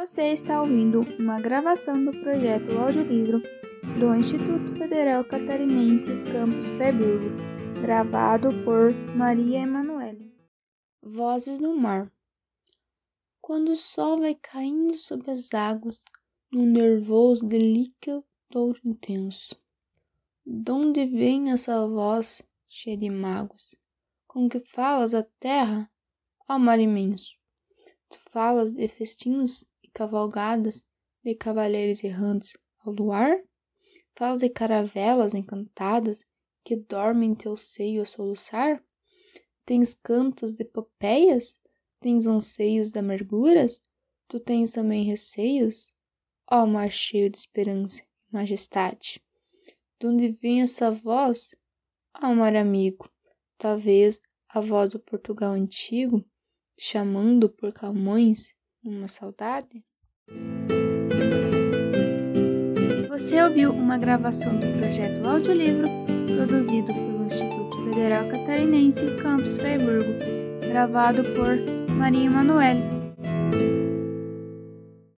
Você está ouvindo uma gravação do projeto audiolivro do Instituto Federal Catarinense Campus Freiburgo, gravado por Maria Emanuele. Vozes no mar. Quando o sol vai caindo sobre as águas, num nervoso de líquido touro intenso, donde vem essa voz cheia de mágoas, com que falas à terra, ao mar imenso? Tu falas de festins e cavalgadas, de cavaleiros errantes ao luar? Falas de caravelas encantadas que dormem em teu seio a soluçar? Tens cantos de epopeias? Tens anseios de amarguras? Tu tens também receios? Ó mar cheio de esperança e majestade, donde vem essa voz? Ó mar amigo, talvez a voz do Portugal antigo, chamando por Camões uma saudade? Você ouviu uma gravação do projeto audiolivro produzido pelo Instituto Federal Catarinense Campus Freiburgo, gravado por Maria Emanuele.